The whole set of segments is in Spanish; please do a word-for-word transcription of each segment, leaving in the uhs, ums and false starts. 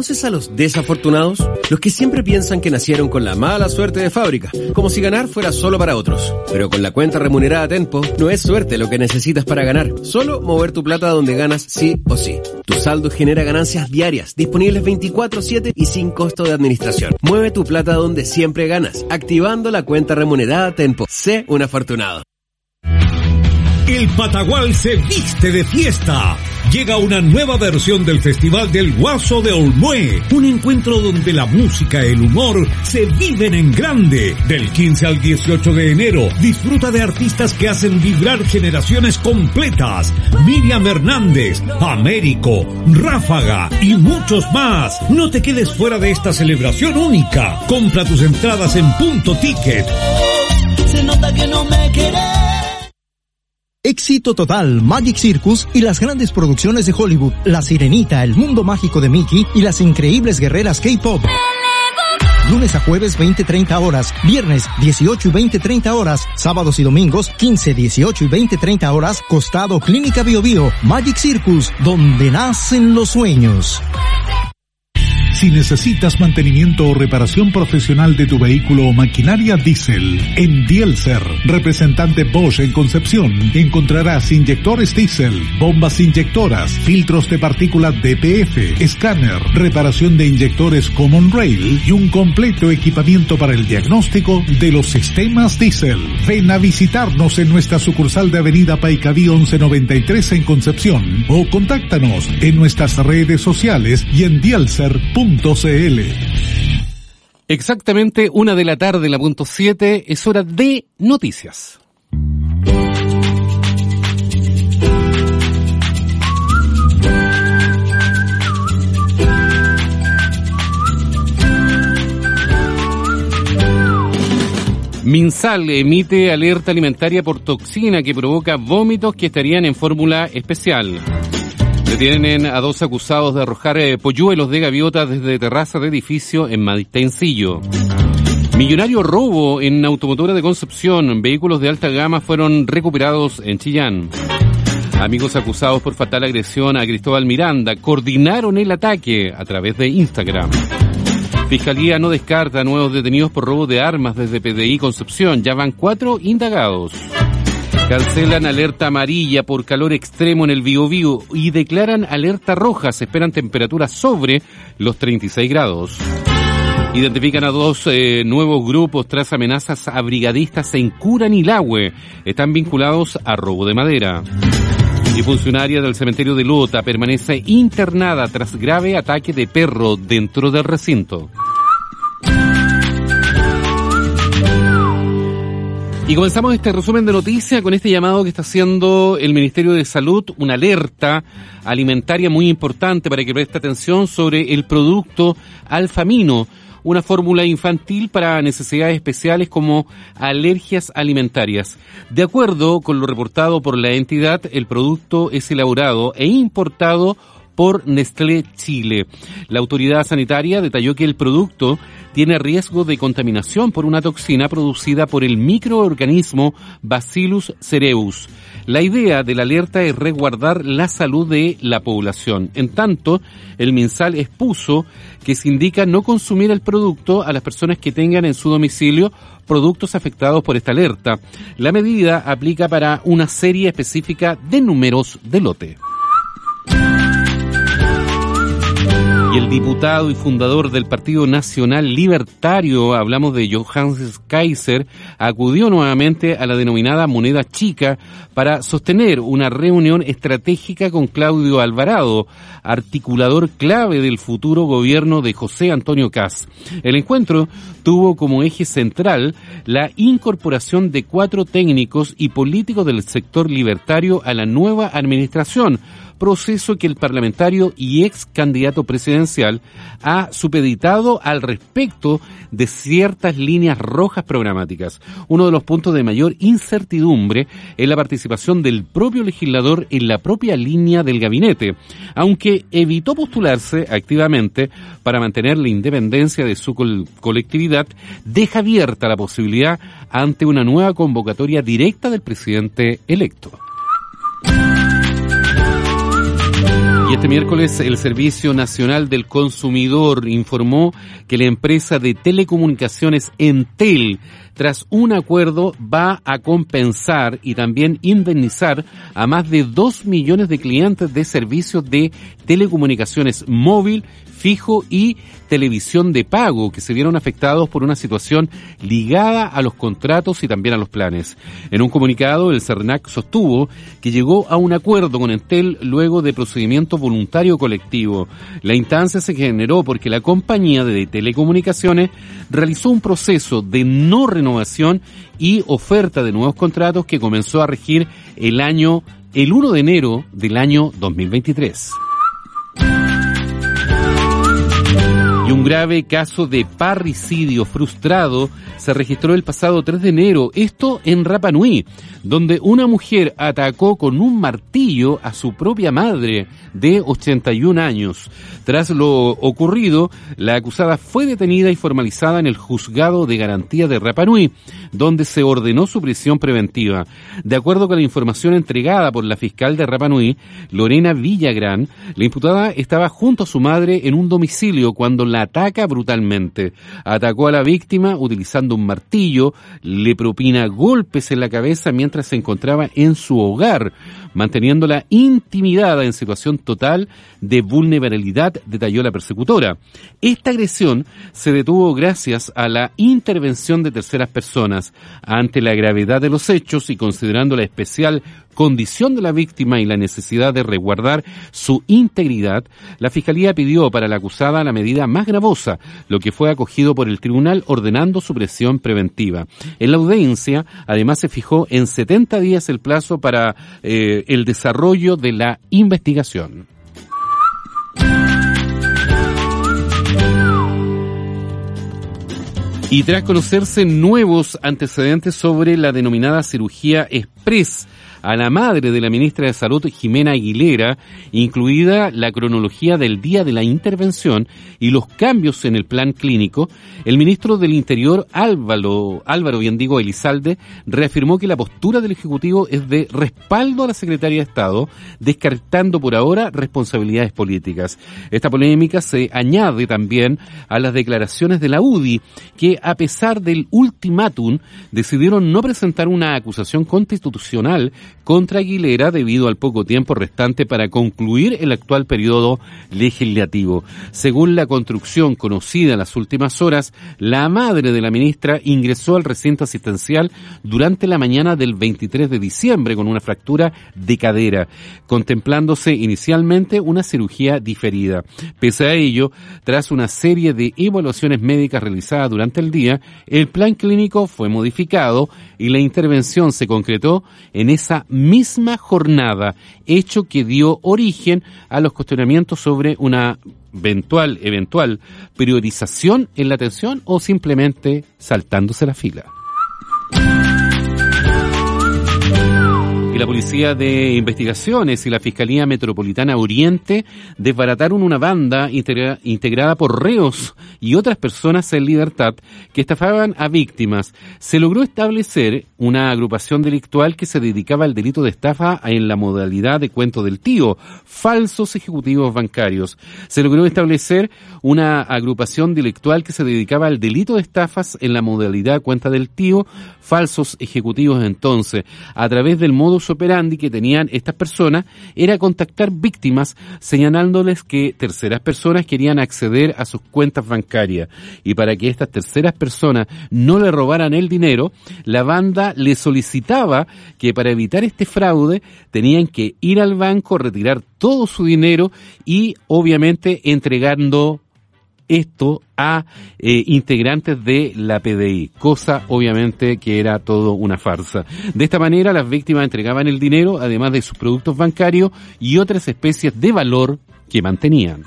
¿Conoces a los desafortunados? Los que siempre piensan que nacieron con la mala suerte de fábrica, como si ganar fuera solo para otros. Pero con la cuenta remunerada Tenpo, no es suerte lo que necesitas para ganar, solo mover tu plata donde ganas sí o sí. Tu saldo genera ganancias diarias, disponibles veinticuatro siete y sin costo de administración. Mueve tu plata donde siempre ganas, activando la cuenta remunerada Tenpo. Sé un afortunado. El Patagual se viste de fiesta. Llega una nueva versión del Festival del Guaso de Olmué, un encuentro donde la música y el humor se viven en grande. Del quince al dieciocho de enero, disfruta de artistas que hacen vibrar generaciones completas. Miriam Hernández, Américo, Ráfaga y muchos más. No te quedes fuera de esta celebración única. Compra tus entradas en Punto Ticket. Se nota que no me querés. Éxito total, Magic Circus y las grandes producciones de Hollywood, La Sirenita, El Mundo Mágico de Mickey y las increíbles guerreras K-Pop. Lunes a jueves veinte treinta horas, viernes dieciocho y veinte treinta horas, sábados y domingos quince, dieciocho y veinte treinta horas, costado Clínica Bio Bio, Magic Circus, donde nacen los sueños. Si necesitas mantenimiento o reparación profesional de tu vehículo o maquinaria diésel, en Dielser, representante Bosch en Concepción, encontrarás inyectores diésel, bombas inyectoras, filtros de partículas D P F, escáner, reparación de inyectores Common Rail y un completo equipamiento para el diagnóstico de los sistemas diésel. Ven a visitarnos en nuestra sucursal de Avenida Paicaví once noventa y tres en Concepción o contáctanos en nuestras redes sociales y en dielser punto c l. Exactamente una de la tarde, la punto siete, es hora de noticias. Minsal emite alerta alimentaria por toxina que provoca vómitos que estarían en fórmula especial. Detienen a dos acusados de arrojar eh, polluelos de gaviota desde terraza de edificio en Maitencillo. Millonario robo en automotora de Concepción. Vehículos de alta gama fueron recuperados en Chillán. Amigos acusados por fatal agresión a Cristóbal Miranda coordinaron el ataque a través de Instagram. Fiscalía no descarta nuevos detenidos por robo de armas desde P D I Concepción. Ya van cuatro indagados. Cancelan alerta amarilla por calor extremo en el Biobío y declaran alerta roja. Se esperan temperaturas sobre los treinta y seis grados. Identifican a dos eh, nuevos grupos tras amenazas a brigadistas en Curanilahue. Están vinculados a robo de madera. Y funcionaria del cementerio de Lota permanece internada tras grave ataque de perro dentro del recinto. Y comenzamos este resumen de noticias con este llamado que está haciendo el Ministerio de Salud, una alerta alimentaria muy importante para que preste atención sobre el producto Alfamino, una fórmula infantil para necesidades especiales como alergias alimentarias. De acuerdo con lo reportado por la entidad, el producto es elaborado e importado por Nestlé Chile. La autoridad sanitaria detalló que el producto tiene riesgo de contaminación por una toxina producida por el microorganismo Bacillus cereus. La idea de la alerta es resguardar la salud de la población. En tanto, el MinSal expuso que se indica no consumir el producto a las personas que tengan en su domicilio productos afectados por esta alerta. La medida aplica para una serie específica de números de lote. Y el diputado y fundador del Partido Nacional Libertario, hablamos de Johannes Kaiser, acudió nuevamente a la denominada moneda chica para sostener una reunión estratégica con Claudio Alvarado, articulador clave del futuro gobierno de José Antonio Kast. El encuentro tuvo como eje central la incorporación de cuatro técnicos y políticos del sector libertario a la nueva administración, proceso que el parlamentario y ex candidato presidencial ha supeditado al respecto de ciertas líneas rojas programáticas. Uno de los puntos de mayor incertidumbre es la participación del propio legislador en la propia línea del gabinete, aunque evitó postularse activamente para mantener la independencia de su col- colectividad, deja abierta la posibilidad ante una nueva convocatoria directa del presidente electo. Y este miércoles el Servicio Nacional del Consumidor informó que la empresa de telecomunicaciones Entel, tras un acuerdo, va a compensar y también indemnizar a más de dos millones de clientes de servicios de telecomunicaciones móvil, fijo y televisión de pago que se vieron afectados por una situación ligada a los contratos y también a los planes. En un comunicado, el CERNAC sostuvo que llegó a un acuerdo con Entel luego de procedimiento voluntario colectivo. La instancia se generó porque la compañía de telecomunicaciones realizó un proceso de no renovación y oferta de nuevos contratos que comenzó a regir el año, el primero de enero del año dos mil veintitrés. Y un grave caso de parricidio frustrado se registró el pasado tres de enero, esto en Rapa Nui, donde una mujer atacó con un martillo a su propia madre de ochenta y un años. Tras lo ocurrido, la acusada fue detenida y formalizada en el Juzgado de Garantía de Rapa Nui, donde se ordenó su prisión preventiva. De acuerdo con la información entregada por la fiscal de Rapa Nui, Lorena Villagrán, la imputada estaba junto a su madre en un domicilio cuando la ataca brutalmente. Atacó a la víctima utilizando un martillo, le propina golpes en la cabeza mientras se encontraba en su hogar, manteniéndola intimidada en situación total de vulnerabilidad, detalló la persecutora. Esta agresión se detuvo gracias a la intervención de terceras personas. Ante la gravedad de los hechos y considerando la especial condición de la víctima y la necesidad de resguardar su integridad, la Fiscalía pidió para la acusada la medida más gravosa, lo que fue acogido por el tribunal ordenando su prisión preventiva. En la audiencia, además, se fijó en setenta días el plazo para eh, el desarrollo de la investigación. Y tras conocerse nuevos antecedentes sobre la denominada cirugía express a la madre de la ministra de Salud, Jimena Aguilera, incluida la cronología del día de la intervención y los cambios en el plan clínico, el ministro del Interior, Álvaro, Álvaro bien digo, Elizalde, reafirmó que la postura del Ejecutivo es de respaldo a la Secretaría de Estado, descartando por ahora responsabilidades políticas. Esta polémica se añade también a las declaraciones de la U D I, que a pesar del ultimátum, decidieron no presentar una acusación constitucional contra Aguilera debido al poco tiempo restante para concluir el actual periodo legislativo. Según la construcción conocida en las últimas horas, la madre de la ministra ingresó al recinto asistencial durante la mañana del veintitrés de diciembre con una fractura de cadera, contemplándose inicialmente una cirugía diferida. Pese a ello, tras una serie de evaluaciones médicas realizadas durante el día, el plan clínico fue modificado y la intervención se concretó en esa misma jornada, hecho que dio origen a los cuestionamientos sobre una eventual, eventual priorización en la atención o simplemente saltándose la fila. Y la Policía de Investigaciones y la Fiscalía Metropolitana Oriente desbarataron una banda integra- integrada por reos y otras personas en libertad que estafaban a víctimas. Se logró establecer una agrupación delictual que se dedicaba al delito de estafa en la modalidad de cuento del tío, falsos ejecutivos bancarios. Se logró establecer una agrupación delictual que se dedicaba al delito de estafas en la modalidad cuenta del tío, falsos ejecutivos. Entonces, a través del modus operandi que tenían estas personas era contactar víctimas señalándoles que terceras personas querían acceder a sus cuentas bancarias, y para que estas terceras personas no le robaran el dinero, la banda le solicitaba que para evitar este fraude tenían que ir al banco, retirar todo su dinero y obviamente entregando esto a eh, integrantes de la P D I, cosa obviamente que era todo una farsa. De esta manera las víctimas entregaban el dinero, además de sus productos bancarios y otras especies de valor que mantenían.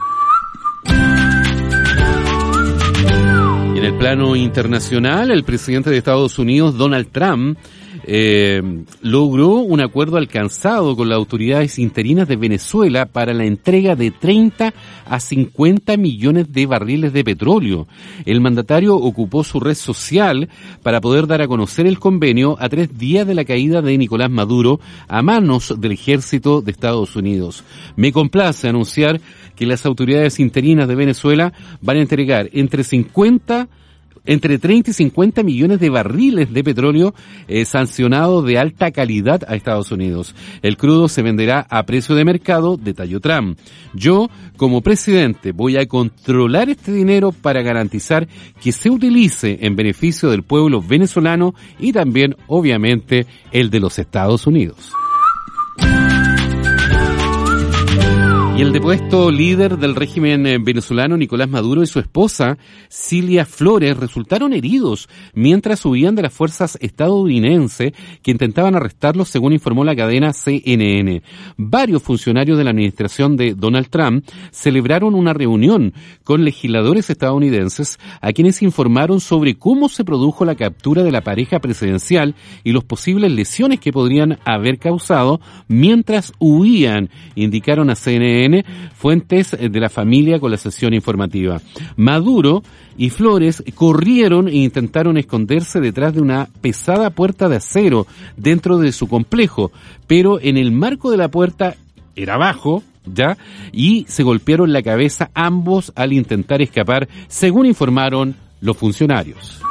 Y en el plano internacional, el presidente de Estados Unidos, Donald Trump, eh, logró un acuerdo alcanzado con las autoridades interinas de Venezuela para la entrega de treinta a cincuenta millones de barriles de petróleo. El mandatario ocupó su red social para poder dar a conocer el convenio a tres días de la caída de Nicolás Maduro a manos del ejército de Estados Unidos. Me complace anunciar que las autoridades interinas de Venezuela van a entregar entre cincuenta entre treinta y cincuenta millones de barriles de petróleo eh, sancionados de alta calidad a Estados Unidos. El crudo se venderá a precio de mercado, detalló Trump. Yo, como presidente, voy a controlar este dinero para garantizar que se utilice en beneficio del pueblo venezolano y también, obviamente, el de los Estados Unidos. Y el depuesto líder del régimen venezolano, Nicolás Maduro, y su esposa, Cilia Flores, resultaron heridos mientras huían de las fuerzas estadounidenses que intentaban arrestarlos, según informó la cadena C N N. Varios funcionarios de la administración de Donald Trump celebraron una reunión con legisladores estadounidenses a quienes informaron sobre cómo se produjo la captura de la pareja presidencial y las posibles lesiones que podrían haber causado mientras huían, indicaron a C N N fuentes de la familia con la sesión informativa. Maduro y Flores corrieron e intentaron esconderse detrás de una pesada puerta de acero dentro de su complejo, pero en el marco de la puerta era bajo, ¿ya? Y se golpearon la cabeza ambos al intentar escapar, según informaron los funcionarios.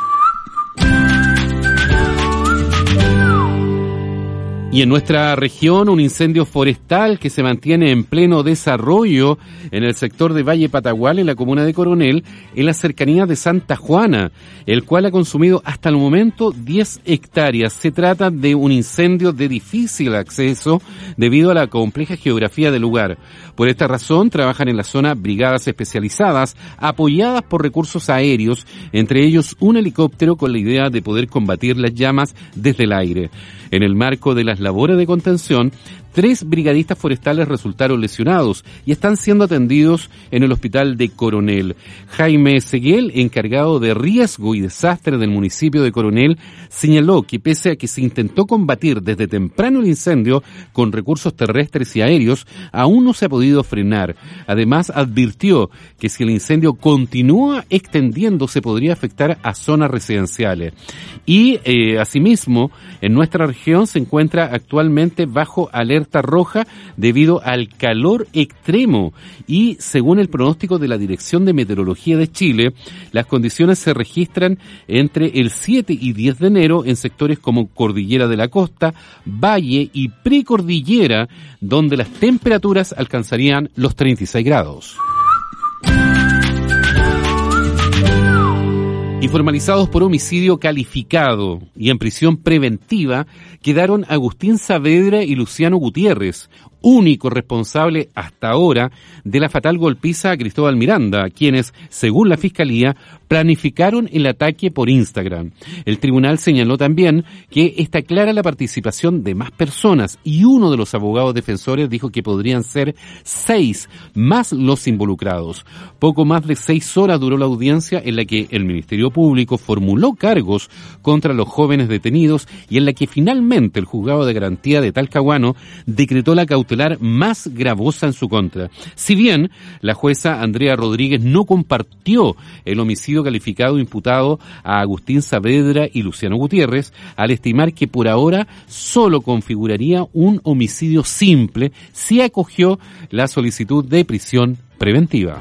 Y en nuestra región, un incendio forestal que se mantiene en pleno desarrollo en el sector de Valle Patagual, en la comuna de Coronel, en las cercanías de Santa Juana, el cual ha consumido hasta el momento diez hectáreas. Se trata de un incendio de difícil acceso debido a la compleja geografía del lugar. Por esta razón, trabajan en la zona brigadas especializadas, apoyadas por recursos aéreos, entre ellos un helicóptero con la idea de poder combatir las llamas desde el aire. En el marco de las labores de contención, tres brigadistas forestales resultaron lesionados y están siendo atendidos en el hospital de Coronel. Jaime Seguel, encargado de riesgo y desastre del municipio de Coronel, señaló que pese a que se intentó combatir desde temprano el incendio con recursos terrestres y aéreos, aún no se ha podido frenar. Además, advirtió que si el incendio continúa extendiéndose podría afectar a zonas residenciales. Y, eh, asimismo, en nuestra región se encuentra actualmente bajo alerta roja debido al calor extremo y, según el pronóstico de la Dirección de Meteorología de Chile, las condiciones se registran entre el siete y diez de enero en sectores como Cordillera de la Costa, Valle y Precordillera, donde las temperaturas alcanzarían los treinta y seis grados. Y formalizados por homicidio calificado y en prisión preventiva quedaron Agustín Saavedra y Luciano Gutiérrez, único responsable hasta ahora de la fatal golpiza a Cristóbal Miranda, quienes, según la Fiscalía, planificaron el ataque por Instagram. El tribunal señaló también que está clara la participación de más personas y uno de los abogados defensores dijo que podrían ser seis más los involucrados. Poco más de seis horas duró la audiencia en la que el Ministerio Público formuló cargos contra los jóvenes detenidos y en la que finalmente el juzgado de garantía de Talcahuano decretó la cautelar más gravosa en su contra. Si bien la jueza Andrea Rodríguez no compartió el homicidio calificado imputado a Agustín Saavedra y Luciano Gutiérrez, al estimar que por ahora solo configuraría un homicidio simple, se acogió la solicitud de prisión preventiva.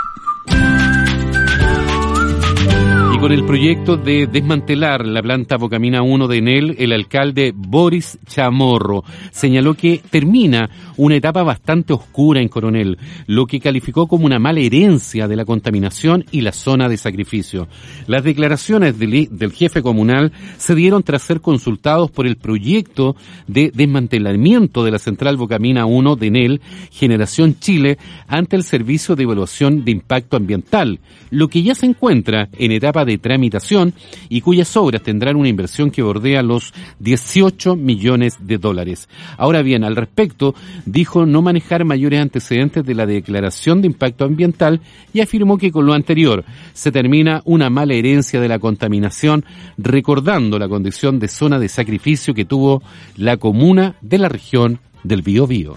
Con el proyecto de desmantelar la planta Bocamina uno de Enel, el alcalde Boris Chamorro señaló que termina una etapa bastante oscura en Coronel, lo que calificó como una mala herencia de la contaminación y la zona de sacrificio. Las declaraciones del, del jefe comunal se dieron tras ser consultados por el proyecto de desmantelamiento de la central Bocamina uno de Enel, Generación Chile, ante el Servicio de Evaluación de Impacto Ambiental, lo que ya se encuentra en etapa de de tramitación y cuyas obras tendrán una inversión que bordea los dieciocho millones de dólares. Ahora bien, al respecto, dijo no manejar mayores antecedentes de la declaración de impacto ambiental y afirmó que con lo anterior se termina una mala herencia de la contaminación, recordando la condición de zona de sacrificio que tuvo la comuna de la región del Biobío.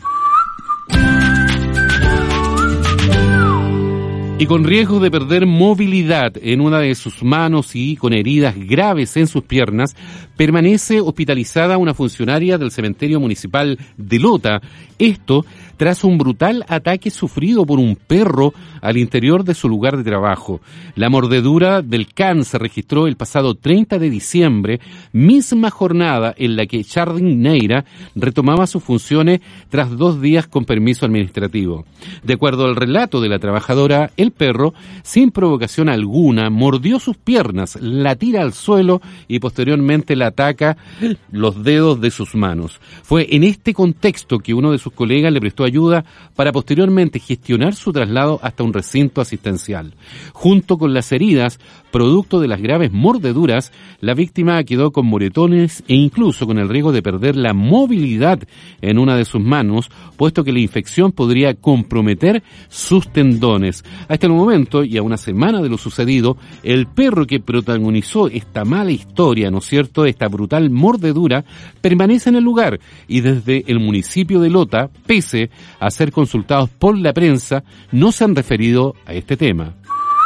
Y con riesgo de perder movilidad en una de sus manos y con heridas graves en sus piernas, permanece hospitalizada una funcionaria del cementerio municipal de Lota. Esto tras un brutal ataque sufrido por un perro al interior de su lugar de trabajo. La mordedura del can se registró el pasado treinta de diciembre, misma jornada en la que Chardin Neira retomaba sus funciones tras dos días con permiso administrativo. De acuerdo al relato de la trabajadora, el perro, sin provocación alguna, mordió sus piernas, la tira al suelo y posteriormente la ataca los dedos de sus manos. Fue en este contexto que uno de sus colegas le prestó ayuda para posteriormente gestionar su traslado hasta un recinto asistencial. Junto con las heridas, producto de las graves mordeduras, la víctima quedó con moretones e incluso con el riesgo de perder la movilidad en una de sus manos, puesto que la infección podría comprometer sus tendones. Hasta el momento, y a una semana de lo sucedido, el perro que protagonizó esta mala historia, ¿no es cierto?, esta brutal mordedura, permanece en el lugar y desde el municipio de Lota, pese a ser consultados por la prensa, no se han referido a este tema.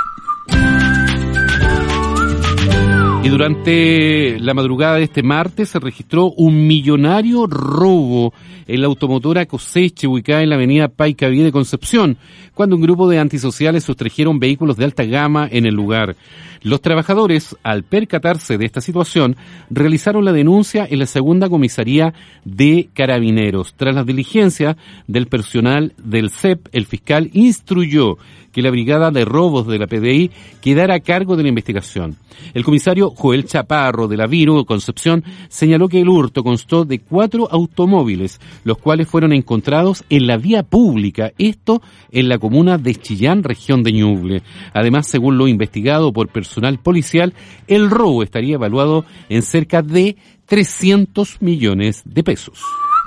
Y durante la madrugada de este martes se registró un millonario robo en la automotora Coseche, ubicada en la avenida Paicaví de Concepción, cuando un grupo de antisociales sustrajeron vehículos de alta gama en el lugar. Los trabajadores, al percatarse de esta situación, realizaron la denuncia en la segunda comisaría de Carabineros. Tras las diligencias del personal del C E P, el fiscal instruyó que la brigada de robos de la P D I quedara a cargo de la investigación. El comisario Joel Chaparro de la Viro, Concepción, señaló que el hurto constó de cuatro automóviles, los cuales fueron encontrados en la vía pública, esto en la comuna de Chillán, región de Ñuble. Además, según lo investigado por personal policial, el robo estaría evaluado en cerca de trescientos millones de pesos.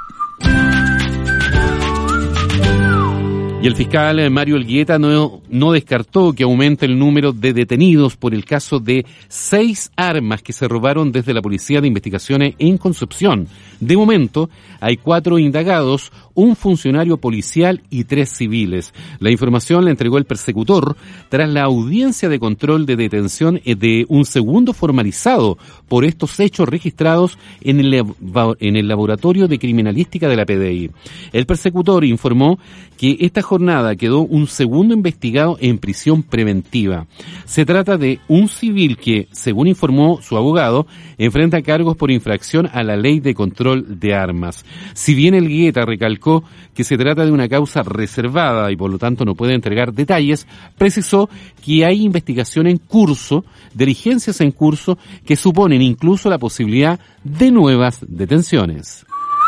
Y el fiscal Mario Elgueta no, no descartó que aumente el número de detenidos por el caso de seis armas que se robaron desde la Policía de Investigaciones en Concepción. De momento, hay cuatro indagados, un funcionario policial y tres civiles. La información la entregó el persecutor tras la audiencia de control de detención de un segundo formalizado por estos hechos registrados en el, en el Laboratorio de Criminalística de la P D I. El persecutor informó que esta jornada quedó un segundo investigado en prisión preventiva. Se trata de un civil que, según informó su abogado, enfrenta cargos por infracción a la ley de control de armas. Si bien Elgueta recalcó que se trata de una causa reservada y por lo tanto no puede entregar detalles, precisó que hay investigación en curso, diligencias en curso, que suponen incluso la posibilidad de nuevas detenciones.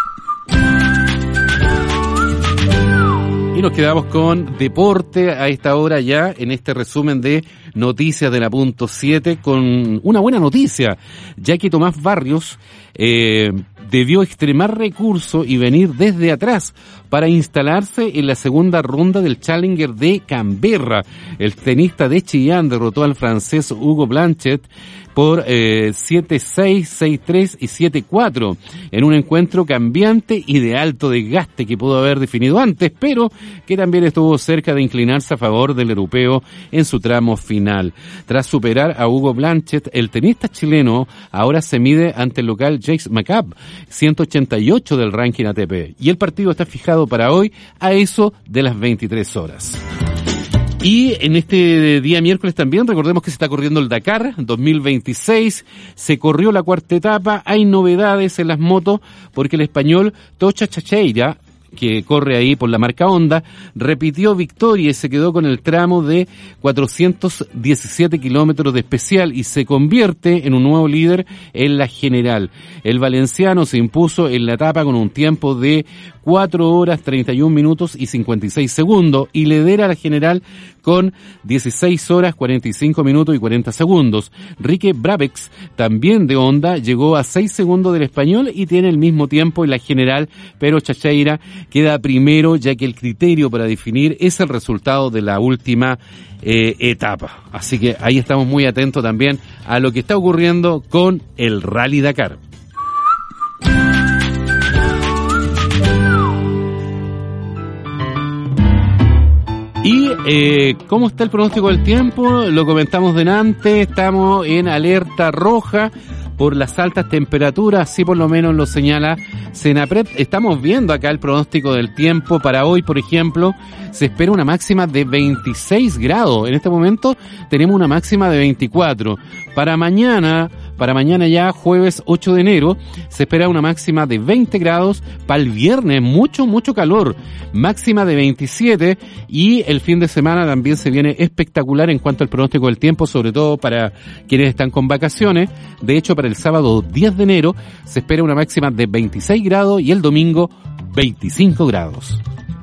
Y nos quedamos con deporte a esta hora ya, en este resumen de noticias de la punto siete, con una buena noticia, ya que Tomás Barrios eh, debió extremar recursos y venir desde atrás para instalarse en la segunda ronda del Challenger de Canberra. El tenista de Chillán derrotó al francés Hugo Blanchet por eh, siete seis, seis tres y siete cuatro en un encuentro cambiante y de alto desgaste que pudo haber definido antes, pero que también estuvo cerca de inclinarse a favor del europeo en su tramo final. Tras superar a Hugo Blanchet, el tenista chileno ahora se mide ante el local James McCabe, ciento ochenta y ocho del ranking A T P, y el partido está fijado para hoy a eso de las veintitrés horas. Y en este día miércoles también, recordemos que se está corriendo el Dakar dos mil veintiséis, se corrió la cuarta etapa, hay novedades en las motos porque el español Tocha Chacheira que corre ahí por la marca Honda, repitió victoria y se quedó con el tramo de cuatrocientos diecisiete kilómetros de especial y se convierte en un nuevo líder en la general. El valenciano se impuso en la etapa con un tiempo de cuatro horas treinta y un minutos y cincuenta y seis segundos y lidera la general con dieciséis horas cuarenta y cinco minutos y cuarenta segundos. Rique Brabex, también de Honda, llegó a seis segundos del español y tiene el mismo tiempo en la general, pero Chacheira queda primero, ya que el criterio para definir es el resultado de la última eh, etapa. Así que ahí estamos muy atentos también a lo que está ocurriendo con el Rally Dakar. Y eh, ¿cómo está el pronóstico del tiempo? Lo comentamos delante, estamos en alerta roja por las altas temperaturas, así por lo menos lo señala Senapred. Estamos viendo acá el pronóstico del tiempo para hoy, por ejemplo, se espera una máxima de veintiséis grados. En este momento tenemos una máxima de veinticuatro. Para mañana, para mañana ya jueves ocho de enero, se espera una máxima de veinte grados. Para el viernes, mucho, mucho calor, máxima de veintisiete, y el fin de semana también se viene espectacular en cuanto al pronóstico del tiempo, sobre todo para quienes están con vacaciones. De hecho, para el sábado diez de enero se espera una máxima de veintiséis grados y el domingo veinticinco grados.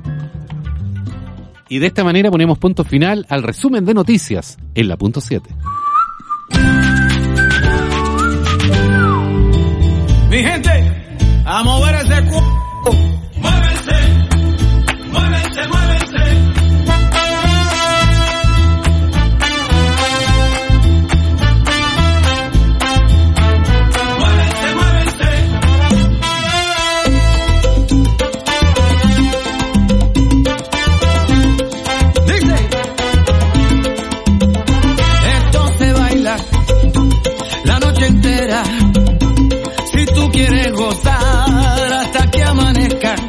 Y de esta manera ponemos punto final al resumen de noticias en la punto siete. Mi gente, a mover ese cu... Muévense, muévense, muévense. Muévense, muévense. Dice, esto se baila la noche entera. Si tú quieres gozar hasta que amanezca,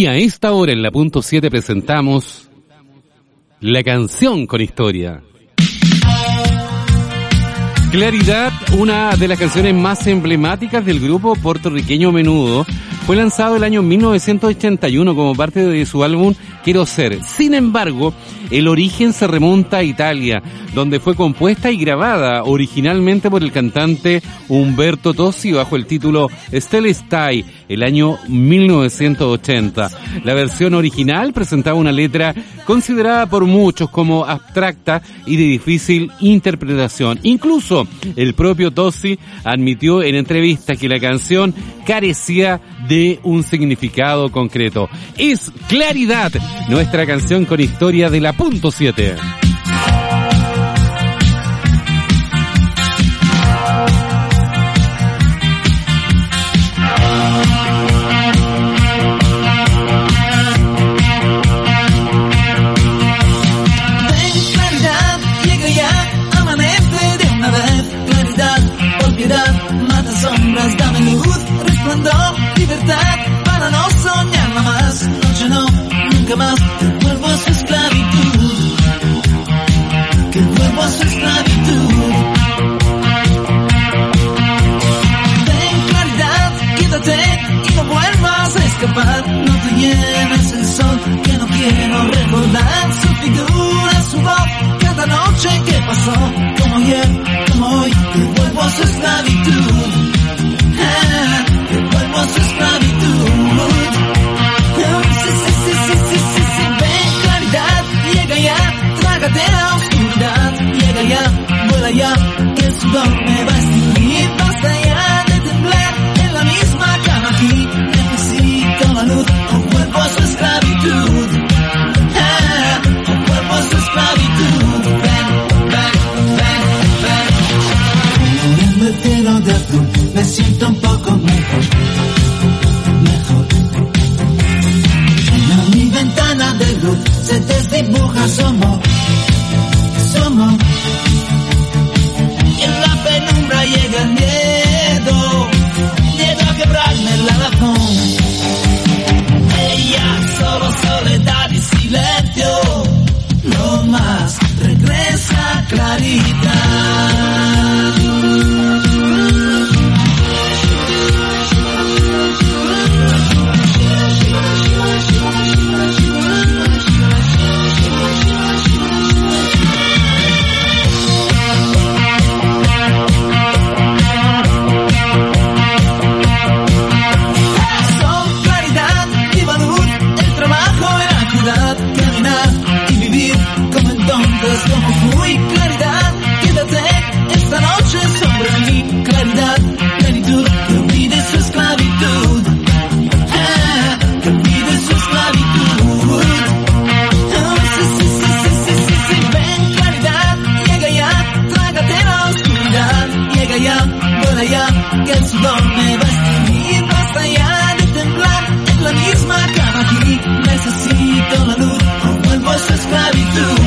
a esta hora en la punto siete presentamos La Canción con Historia. Claridad, una de las canciones más emblemáticas del grupo puertorriqueño Menudo, fue lanzado el año mil novecientos ochenta y uno como parte de su álbum Quiero Ser. Sin embargo, el origen se remonta a Italia, donde fue compuesta y grabada originalmente por el cantante Umberto Tozzi bajo el título Stelle Stai, el año mil novecientos ochenta. La versión original presentaba una letra considerada por muchos como abstracta y de difícil interpretación. Incluso el propio Tozzi admitió en entrevistas que la canción carecía de un significado concreto. Es Claridad, nuestra canción con historia de la punto siete. Dame luz, resplandor, libertad, para no soñarla más. Noche no, nunca más, que vuelvo a su esclavitud, que vuelvo a su esclavitud. Ten claridad, quítate y no vuelvas a escapar. No te lleves el sol, que no quiero recordar su figura, su voz, cada noche que pasó, como ayer, como hoy, que vuelvo a su esclavitud. Que vuelvo a su esclavitud. Sí, sí, sí, sí, sí, sí, sí. Ven claridad, llega ya, trágate la oscuridad. Llega ya, vuela ya, que el sudor me va a extinguir. Basta ya de temblar en la misma cama aquí. Necesito la luz, o vuelvo a su esclavitud. O vuelvo a su esclavitud. Ven, ven, ven, ven. Viendo el cielo de azul, me siento un poco mejor, mejor. En mi ventana de luz se desdibuja su amor, su amor. Y en la penumbra llega el miedo, miedo a quebrarme la razón. Ella solo soledad y silencio, no más, regresa claridad. Como fui, claridad, quédate esta noche sobre mí. Claridad, plenitud, que olvide su esclavitud. Ah, que olvide su esclavitud. Oh, sí, sí, sí, sí, sí, sí, sí. Ven, claridad, llega ya, trágate la oscuridad. Llega ya, vuela ya, que el sudor me va a extinguir. Basta ya de temblar en la misma cama aquí. Necesito la luz, o vuelvo a su esclavitud.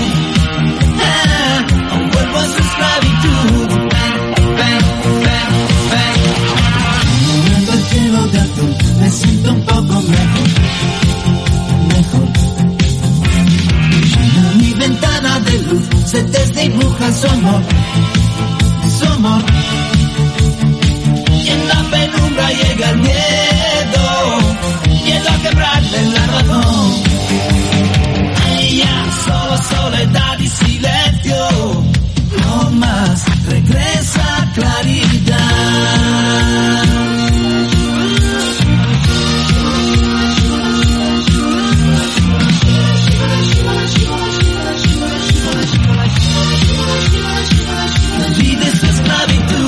Vuelvo a su esclavitud. Ven, ven, ven, ven. Mirando el cielo de azul, me siento un poco mejor, mejor. En mi ventana de luz se desdibuja su amor, su amor. Y en la penumbra llega el miedo, miedo a quebrarle la razón. Ella solo soledad y silencio, no más, regresa claridad. Olvide su esclavitud.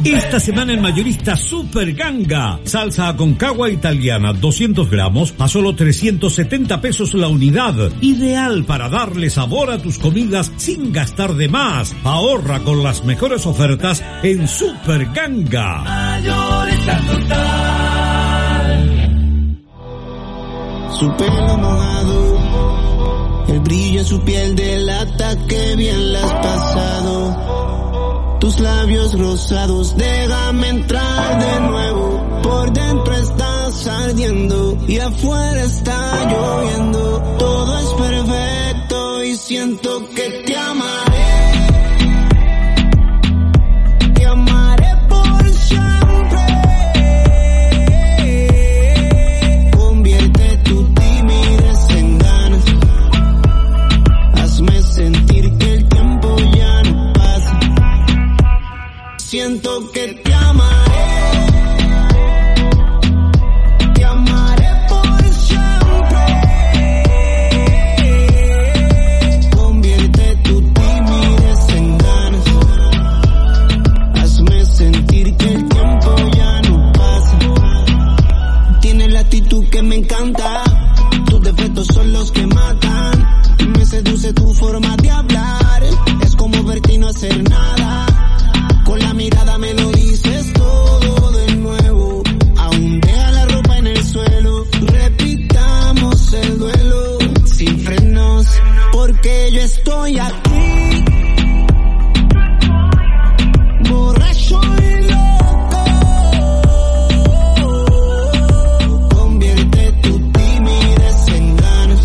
Esta semana en mayorista Super Ganga. Salsa Aconcagua italiana, doscientos gramos, a solo trescientos setenta pesos la unidad. Ideal para darle sabor a tus comidas sin gastar de más. Ahorra con las mejores ofertas en Super Ganga. Mayorista total. Su pelo mojado, el brillo en su piel delata que bien la has pasado. Tus labios rosados, déjame entrar de nuevo. Por dentro estás ardiendo y afuera está lloviendo. Todo es perfecto y siento que te amaré. Te amaré por siempre. Convierte tu timidez en ganas. Hazme sentir que el tiempo ya no pasa. Siento que te amaré, te amaré por siempre. Convierte tu timidez en ganas. Hazme sentir que el tiempo ya no pasa. Tienes la actitud que me encanta. Tus defectos son los que matan. Me seduce tu forma de hablar. Es como verte y no hacer nada. Con la mirada me lo dices todo de nuevo. Aún deja la ropa en el suelo. Repitamos el duelo sin frenos, porque yo estoy aquí, borracho y loco. Convierte tu timidez en ganas.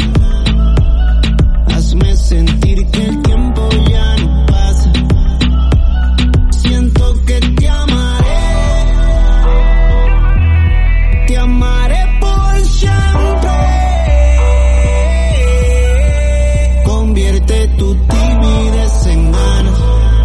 Hazme sentir que el tiempo ya no pasa. Siento que te amaré, te amaré por siempre. Convierte tu timidez en ganas.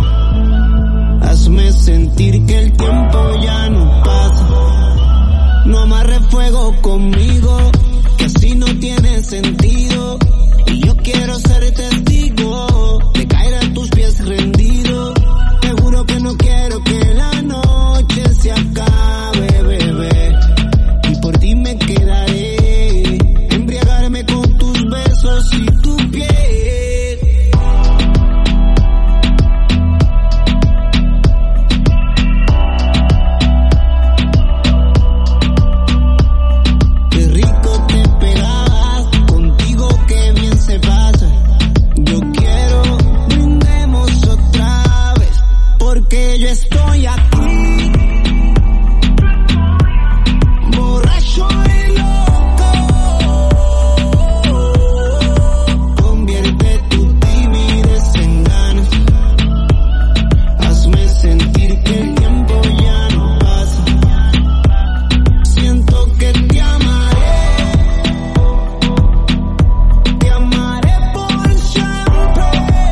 Hazme sentir que el tiempo ya no pasa. No amarre fuego conmigo, que así no tiene sentido. Y yo quiero ser testigo de caer a tus pies rendido. Te juro que no quiero que la noche se acabe, bebé. Y por ti me quedaré, embriagarme con tus besos y tu piel. Qué rico te pegabas, contigo qué bien se pasa. Yo quiero brindemos otra vez, porque yo estoy aquí, borracho y loco. Convierte tu timidez en ganas. Hazme sentir que el tiempo ya no pasa. Siento que te amaré, te amaré por siempre.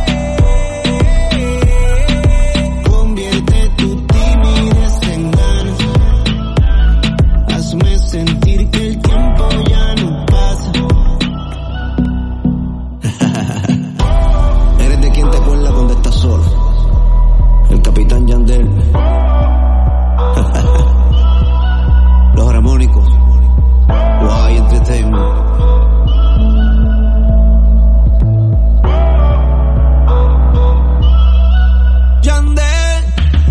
Convierte tu timidez en ganas. Hazme sentir que el tiempo ya no pasa. Eres de quien te acuerda cuando estás solo. El capitán Yandel. Los armónicos. Guay Entertainment. Yandel.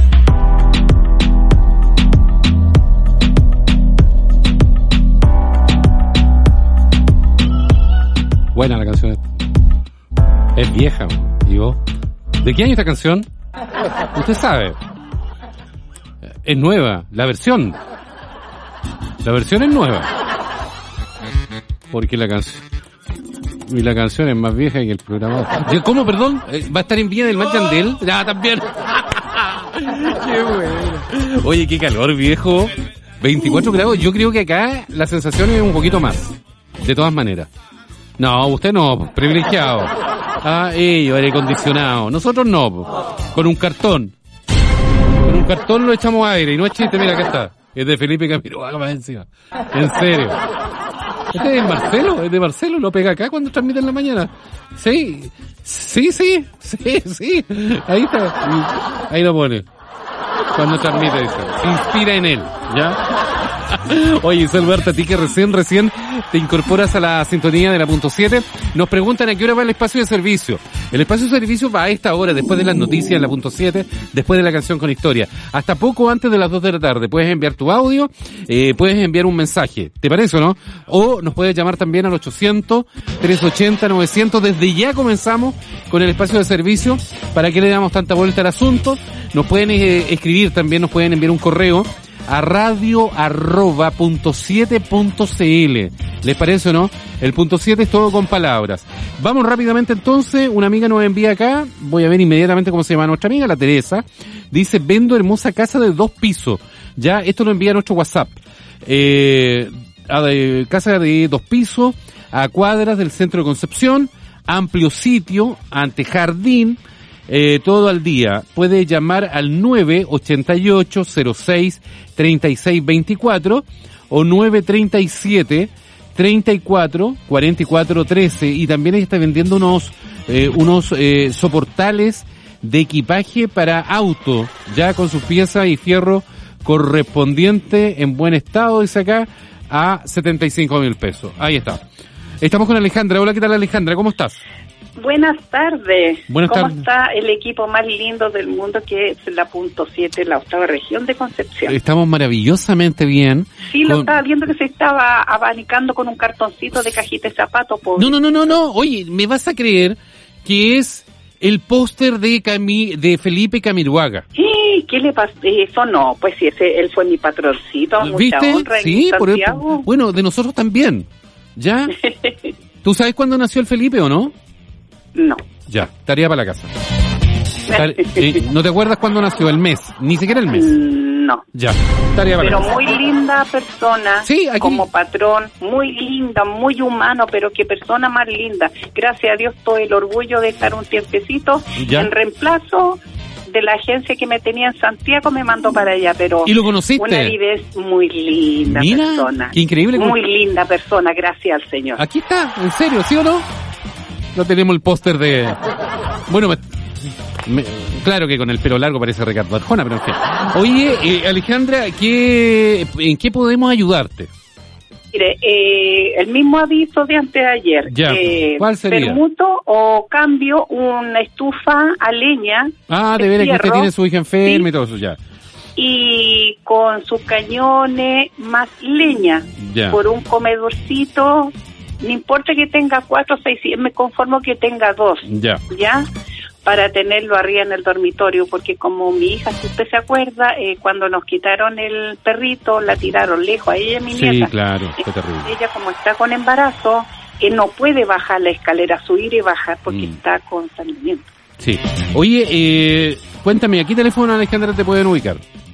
Buena la canción. Es vieja, ¿y vos? ¿De qué año esta canción? Usted sabe. Es nueva, la versión. La versión es nueva. Porque la canción... Y la canción es más vieja que el programa. ¿Cómo, perdón? ¿Va a estar en Villa del Mar Yandel? Ya, también. Qué bueno. Oye, qué calor, viejo. veinticuatro grados. Yo creo que acá la sensación es un poquito más. De todas maneras. No, usted no, privilegiado. Ah, ellos, aire acondicionado. Nosotros no, con un cartón. Con un cartón lo echamos aire y no es chiste, mira, acá está. Es de Felipe Camilo, haga más encima. En serio. Este es Marcelo, es de Marcelo, lo pega acá cuando transmite en la mañana. Sí, sí, sí, sí, sí. Ahí está, ahí lo pone. Cuando transmite, dice. Se inspira en él, ¿ya? Oye, saludarte a ti que recién, recién te incorporas a la sintonía de la punto siete. Nos preguntan a qué hora va el espacio de servicio. El espacio de servicio va a esta hora, después de las noticias en la punto siete, después de la canción con historia. Hasta poco antes de las dos de la tarde. Puedes enviar tu audio, eh, puedes enviar un mensaje. ¿Te parece o no? O nos puedes llamar también al ochocientos, trescientos ochenta, novecientos. Desde ya comenzamos con el espacio de servicio. ¿Para qué le damos tanta vuelta al asunto? Nos pueden eh, escribir también, nos pueden enviar un correo a radio arroba punto siete punto cl. ¿Les parece o no? El punto siete es todo con palabras. Vamos rápidamente entonces. Una amiga nos envía acá. Voy a ver inmediatamente cómo se llama nuestra amiga, la Teresa. Dice, vendo hermosa casa de dos pisos. Ya, esto lo envía a nuestro WhatsApp. Eh, a de, casa de dos pisos, a cuadras del centro de Concepción, amplio sitio, antejardín. Eh, todo al día. Puede llamar al nueve ochenta y ocho cero seis treinta y seis veinticuatro o nueve treinta y siete treinta y cuatro cuarenta y cuatro trece, y también está vendiendo unos eh, unos eh, soportales de equipaje para auto, ya con sus piezas y fierro correspondiente en buen estado, dice acá, a setenta y cinco mil pesos. Ahí está. Estamos con Alejandra. Hola, ¿qué tal, Alejandra? ¿Cómo estás? Buenas tardes. Buenas ¿Cómo tardes. está el equipo más lindo del mundo, que es la punto siete, la octava región de Concepción? Estamos maravillosamente bien. Sí, lo con... estaba viendo que se estaba abanicando con un cartoncito de cajita de zapatos. Pobre. No, no, no, no, no. Oye, ¿me vas a creer que es el póster de Cami... de Felipe Camiruaga? ¿Y qué le pasó? Eso no, pues sí, ese, él fue mi patroncito, mucha ¿Viste? honra Sí, en por Santiago. el... Bueno, de nosotros también. ¿Ya? ¿Tú sabes cuándo nació el Felipe o no? No. Ya, tarea para la casa. Tar- eh, ¿No te acuerdas cuándo nació? El mes, ni siquiera el mes. No. Ya, tarea para Pero la casa. muy linda persona, Sí, aquí- como patrón, muy linda, muy humano, pero qué persona más linda. Gracias a Dios, todo el orgullo de estar un tiempecito Ya. en reemplazo de la agencia que me tenía en Santiago, me mandó para allá, pero ¿Y lo conociste? una avidez muy linda. Mira, persona. qué increíble. Muy linda persona, gracias al Señor. Aquí está, en serio, ¿sí o no? No tenemos el póster de... Bueno, me- me- claro que con el pelo largo parece Ricardo Arjona, pero en fin. Oye, eh, Alejandra, ¿qué, ¿en qué podemos ayudarte? Mire, eh, el mismo aviso de antes de ayer. Ya, eh, ¿cuál sería? Permuto o cambio una estufa a leña. Ah, de veras que usted fierro, tiene su hija enferma sí, y todo eso, ya. y con sus cañones más leña, Ya. por un comedorcito. No importa que tenga cuatro o seis, me conformo que tenga dos, Ya. ¿ya? Para tenerlo arriba en el dormitorio, porque como mi hija, si usted se acuerda, eh, cuando nos quitaron el perrito, la tiraron lejos a ella, mi Sí, nieta. claro, fue terrible. Ella, como está con embarazo, eh, no puede bajar la escalera, subir y bajar, porque Mm. está con saneamiento. Sí. Oye, eh, cuéntame, ¿a qué teléfono, Alejandra, te pueden ubicar?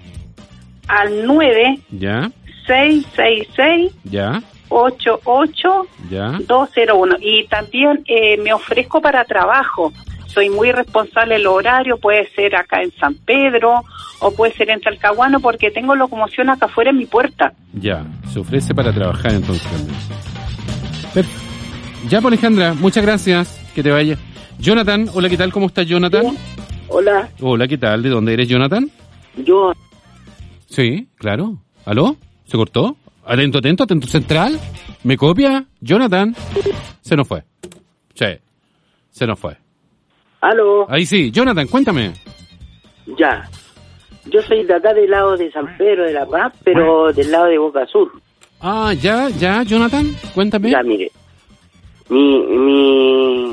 Al nueve Ya, seis seis seis ya, ocho ocho ya. dos cero uno. Y también eh, me ofrezco para trabajo. Soy muy responsable del horario, puede ser acá en San Pedro o puede ser en Talcahuano, porque tengo locomoción acá afuera en mi puerta. Ya, se ofrece para trabajar entonces también. Perfecto. Ya, pues, Alejandra, muchas gracias, que te vaya. Jonathan, hola, ¿qué tal? ¿Cómo estás, Jonathan? Hola, Hola, ¿qué tal? ¿De dónde eres, Jonathan? yo, Sí, claro. ¿Aló? ¿Se cortó? Atento, atento, atento central. ¿Me copia? Jonathan. Se nos fue. Sí, se nos fue. aló, Ahí sí, Jonathan, cuéntame. ya. Yo soy de acá del lado de San Pedro de la Paz, pero del lado de Boca Sur. Ah, ya, ya, Jonathan, cuéntame. Ya, mire, mi, mi,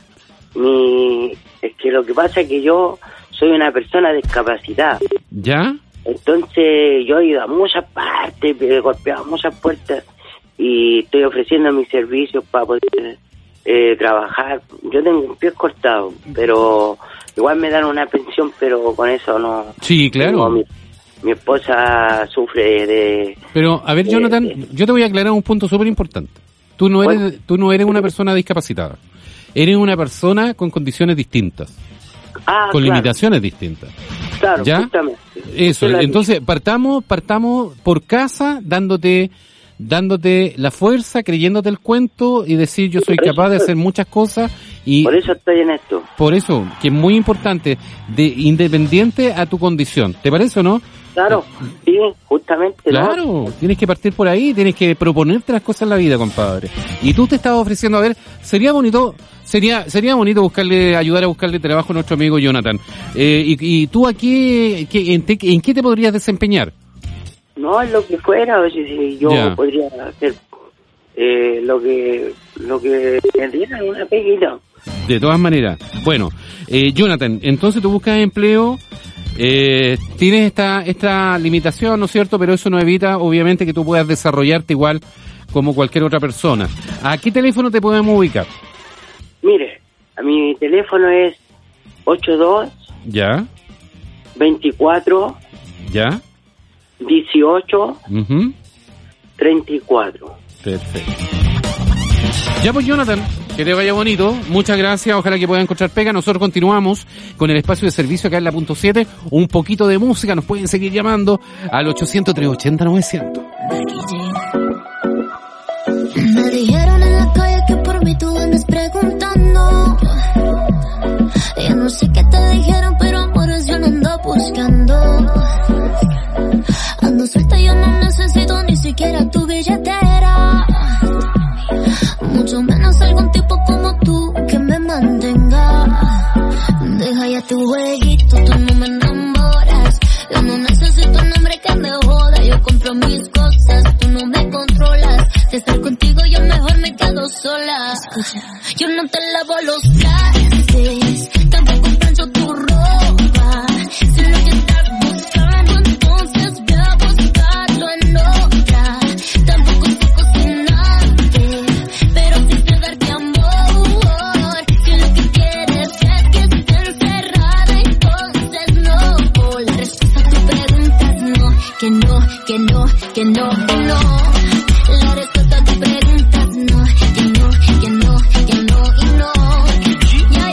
mi, es que lo que pasa es que yo soy una persona discapacitada. ¿Ya? Entonces yo he ido a muchas partes, he golpeado muchas puertas y estoy ofreciendo mis servicios para poder eh, trabajar. Yo tengo un pie cortado, pero igual me dan una pensión, pero con eso no. Sí, claro. Tengo Mi, mi esposa sufre de... Pero, a ver, Eh, Jonathan, eh. yo te voy a aclarar un punto súper importante. Tú no ¿Cuál? eres, tú no eres una persona discapacitada. Eres una persona con condiciones distintas, Ah, con claro, limitaciones distintas. claro, ¿Ya? justamente. Eso, Usted lo ha entonces partamos, partamos por casa dándote, dándote la fuerza, creyéndote el cuento y decir yo soy capaz de hacer muchas cosas. Y por eso estoy en esto. Por eso, que es muy importante, de independiente a tu condición. ¿Te parece o no? Claro, sí, justamente. Claro, ¿no? Tienes que partir por ahí, tienes que proponerte las cosas en la vida, compadre. Y tú te estás ofreciendo, a ver, sería bonito, sería sería bonito buscarle, ayudar a buscarle trabajo a nuestro amigo Jonathan. Eh, y, y tú aquí, ¿qué, en, te, ¿en qué te podrías desempeñar? No, en lo que fuera, o sea, si yo ya. podría hacer eh, lo que lo que me dieran una peguita. De todas maneras. Bueno, eh, Jonathan, entonces tú buscas empleo. Eh, tienes esta esta limitación, ¿no es cierto? Pero eso no evita, obviamente, que tú puedas desarrollarte igual como cualquier otra persona. ¿A qué teléfono te podemos ubicar? Mire, a mi teléfono es ochenta y dos Ya. veinticuatro Ya. dieciocho Uh-huh. treinta y cuatro. Perfecto. Ya pues, Jonathan, que te vaya bonito. Muchas gracias. Ojalá que puedan encontrar pega. Nosotros continuamos con el espacio de servicio acá en la punto siete. Un poquito de música. Nos pueden seguir llamando al ochocientos, trescientos ochenta, novecientos. Me dijeron en la calle que por mí tú andas preguntando. Yo no sé qué te dijeron, pero amores yo no ando buscando. Ando suelta, yo no necesito ni siquiera tu billetera. Mucho menos algún tipo como tú que me mantenga. Deja ya tu jueguito, tú no me enamoras. Yo no necesito un hombre que me joda. Yo compro mis cosas, tú no me controlas. De estar contigo yo mejor me quedo sola. Escucha, yo no te lavo los trastes, tampoco plancho tu ropa. Si lo que estás buscando, entonces ve a buscarlo en otra. Tampoco sé cocinarte, pero sí sé darte amor. Si lo que quieres es que esté encerrada, entonces no. La respuesta a tu pregunta es no, que no, que no, que no, que no. La respuesta a tu pregunta es no, que no, que no, que no y no. Ya,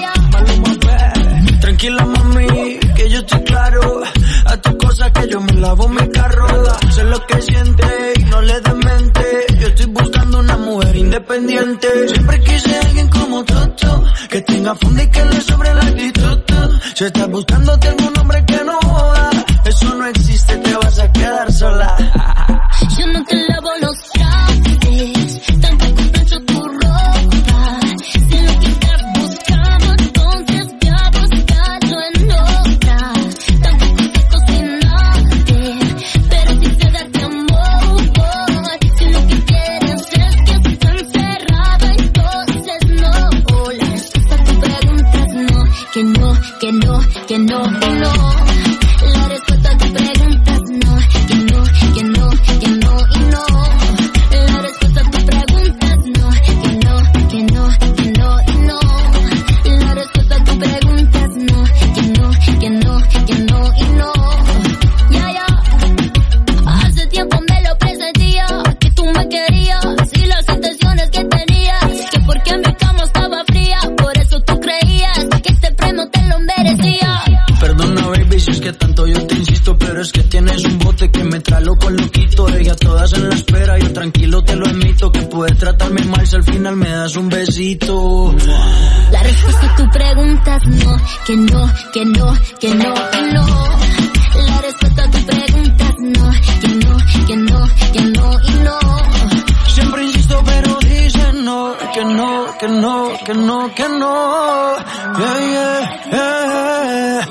ya. Tranquila, mami, que yo estoy claro. A tus cosas que yo me lavo mi carro. Sé lo que siente y no le des mente. Yo estoy buscando una mujer independiente. Siempre quise alguien como tú, tú, que tenga fondo y que le sobre la actitud. Si estás buscándote algún hombre que no joda, eso no existe, te vas a quedar sola. Yo no te lavo los trastes, tampoco plancho tu ropa. Si lo que estás buscando, entonces ve a buscarlo en otra. Tampoco sé cocinarte, pero sí sé darte amor. Si lo que quieres es que esté encerrada, entonces no. La respuesta a tu pregunta es no, que no, que no, que no, que no. La respuesta a tu pregunta es no, que no, que no, que no y no. La respuesta a tu pregunta es no, que no, que no, que no y no. La respuesta a tu pregunta es no, que no, que no, que no y no. Ya, ya. Hace tiempo me lo presentía, que tú me querías y las intenciones que tenías, que porque mi cama estaba fría, por eso tú creías que este premio te lo merecía. Perdona, baby, si es que tanto yo te insisto, pero es que tienes un bote que me trae loco loquito. Ella todas en la espera, yo tranquilo te lo admito, que puedes tratarme mal si al final me das un besito. La respuesta a tu pregunta es no, que no, que no, que no y no. La respuesta a tu pregunta es no, que no, que no, que no y no. Siempre insisto, pero dicen no, que no, que no, que no, que no. Yeah, yeah, yeah.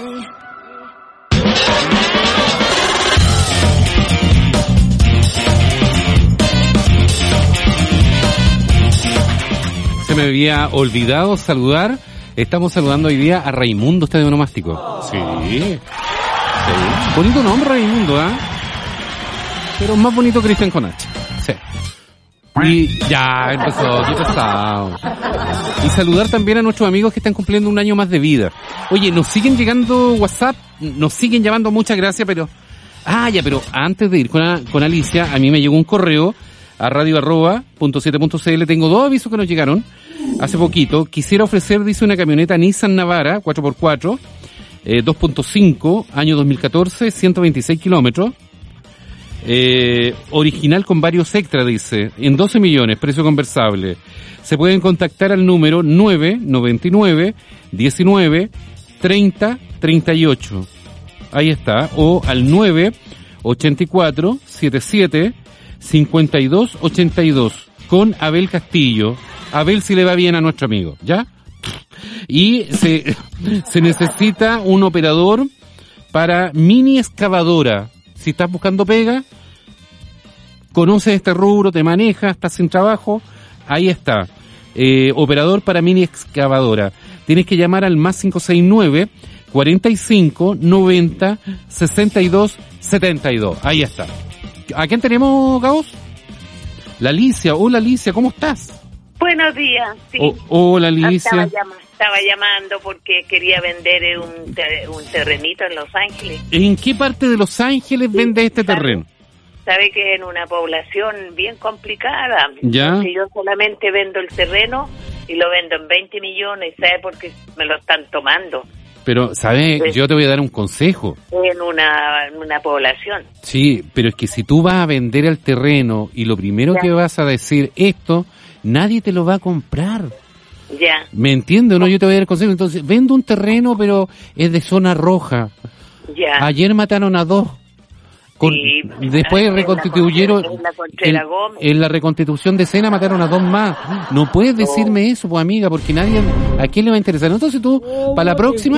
Se me había olvidado saludar. Estamos saludando hoy día a Raimundo, este de Onomástico. Sí. sí. Bonito nombre, Raimundo, ¿ah? ¿eh? Pero más bonito Cristian con H. Sí. Y ya empezó, qué pesado. Y saludar también a nuestros amigos que están cumpliendo un año más de vida. Oye, nos siguen llegando WhatsApp, nos siguen llamando, muchas gracias, pero... Ah, ya, pero antes de ir con, a, con Alicia, a mí me llegó un correo a radio arroba punto siete punto c l. Tengo dos avisos que nos llegaron hace poquito. Quisiera ofrecer, dice, una camioneta Nissan Navara cuatro por cuatro, eh, dos punto cinco, año dos mil catorce, ciento veintiséis kilómetros. Eh, original con varios extras, dice, en doce millones, precio conversable. Se pueden contactar al número nueve noventa y nueve diecinueve treinta treinta y ocho. Ahí está. O al nueve ochenta y cuatro setenta y siete cincuenta y dos ochenta y dos con Abel Castillo. Abel, si le va bien a nuestro amigo, ¿ya? Y se, se necesita un operador para mini excavadora. Si estás buscando pega, conoces este rubro, te manejas, estás sin trabajo, ahí está. Eh, operador para mini excavadora. Tienes que llamar al más cinco seis nueve cuarenta y cinco noventa sesenta y dos setenta y dos. Ahí está. ¿A quién tenemos, Gaos? La Alicia. Hola, Alicia, ¿cómo estás? Buenos días. Sí. Oh, hola, Alicia. Estaba, llama, estaba llamando porque quería vender un, ter, un terrenito en Los Ángeles. ¿En qué parte de Los Ángeles sí, vende este sabe, terreno? Sabe que en una población bien complicada. Ya. Entonces yo solamente vendo el terreno y lo vendo en veinte millones, ¿sabe? Porque me lo están tomando. Pero, ¿sabes? Sí. Yo te voy a dar un consejo. En una, en una población. Sí, pero es que si tú vas a vender el terreno y lo primero ya. que vas a decir esto, nadie te lo va a comprar. Ya. ¿Me entiendes? No, yo te voy a dar el consejo. Entonces, vendo un terreno, pero es de zona roja. Ya. Ayer mataron a dos. Con, sí, después reconstituyeron en la, en, en la reconstitución de Sena mataron a dos más. No puedes decirme eso, pues amiga, porque nadie, ¿a quién le va a interesar? Entonces tú, oh, para la próxima,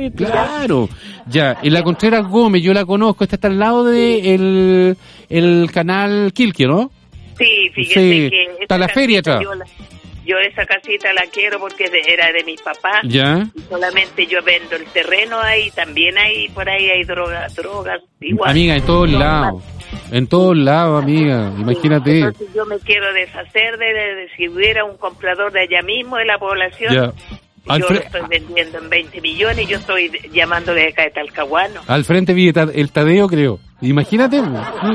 claro, ya, en la Contreras Gómez, yo la conozco, esta está al lado de el, el canal Quilquio, ¿no? Sí, fíjese sí, que está la feria atrás. Yo, la, yo esa casita la quiero porque de, era de mi papá. Ya. Y solamente yo vendo el terreno ahí, también hay, por ahí hay drogas, drogas, igual. Amiga, en todos lados, en todos lados, amiga, imagínate. Entonces yo me quiero deshacer de, de, de si hubiera un comprador de allá mismo de la población. Ya. Yo Alfred... lo estoy vendiendo en veinte millones y yo estoy llamándole acá de Talcahuano. Al frente vive el Tadeo, creo. Imagínate.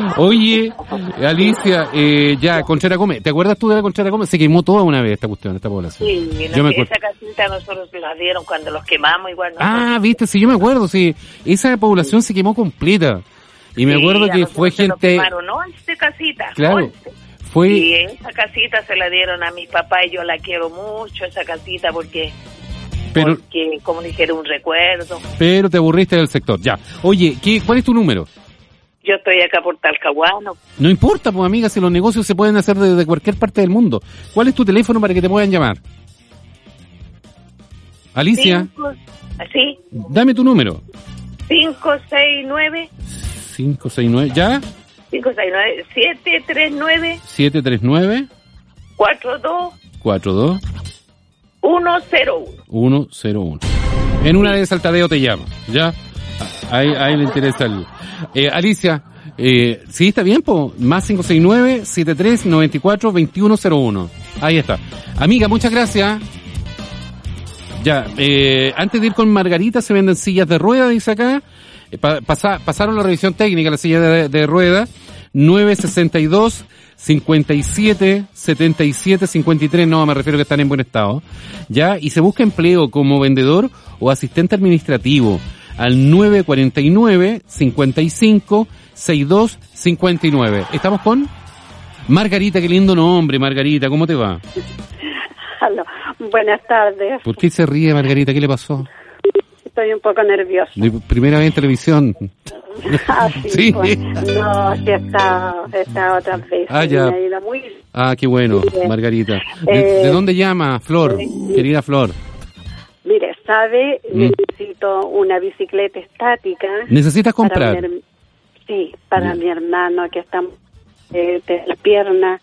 Oye, Alicia, eh, ya, Contreras Gómez. ¿Te acuerdas tú de la Contreras Gómez? Se quemó toda una vez esta cuestión, esta población. Sí, yo no, me esa casita nosotros la dieron cuando los quemamos igual. Nosotros. Ah, viste, sí, yo me acuerdo, sí. Esa población sí. se quemó completa. Y me sí, acuerdo que fue gente... Quemaron once casitas. Claro. once. Fue... Y esa casita se la dieron a mi papá y yo la quiero mucho, esa casita, porque... Pero, porque, como dijera, un recuerdo. Pero te aburriste del sector, ya. Oye, ¿qué, ¿cuál es tu número? Yo estoy acá por Talcahuano. No importa, pues amiga, si los negocios se pueden hacer desde cualquier parte del mundo. ¿Cuál es tu teléfono para que te puedan llamar? Alicia. Cinco, ¿sí? Dame tu número. cinco seis nueve. cinco seis nueve, ¿ya? cinco seis nueve, siete tres nueve. siete tres nueve. cuatro dos. cuatro dos. uno cero uno. uno cero uno. En una de esas Tadeo te llama, ¿ya? Ahí, ahí le interesa el... Eh, Alicia, eh, sí, está bien, po. Más cinco seis nueve, siete tres nueve cuatro, dos uno cero uno. Ahí está. Amiga, muchas gracias. Ya, eh, antes de ir con Margarita, se venden sillas de rueda, dice acá. Eh, pa, pasa, pasaron la revisión técnica, la silla de, de rueda. nueve sesenta y dos, cincuenta y siete, setenta y siete, cincuenta y tres, no, me refiero que están en buen estado. Ya, y se busca empleo como vendedor o asistente administrativo al nueve cuarenta y nueve, cincuenta y cinco, sesenta y dos, cincuenta y nueve. ¿Estamos con? Margarita, qué lindo nombre, Margarita, ¿cómo te va? Hola, buenas tardes. ¿Por qué se ríe, Margarita? ¿Qué le pasó? Estoy un poco nerviosa. ¿De primera vez en televisión? Ah, sí. ¿Sí? Pues, no, sí está, está otras veces. Ah, ya. Me ha ido muy... Ah, qué bueno, sí. Margarita. ¿De, eh, ¿De dónde llama, Flor? Sí. Querida Flor. Mire, sabe, mm. necesito una bicicleta estática. ¿Necesitas comprar? Para mi, sí, para sí. mi hermano que está eh, de la pierna.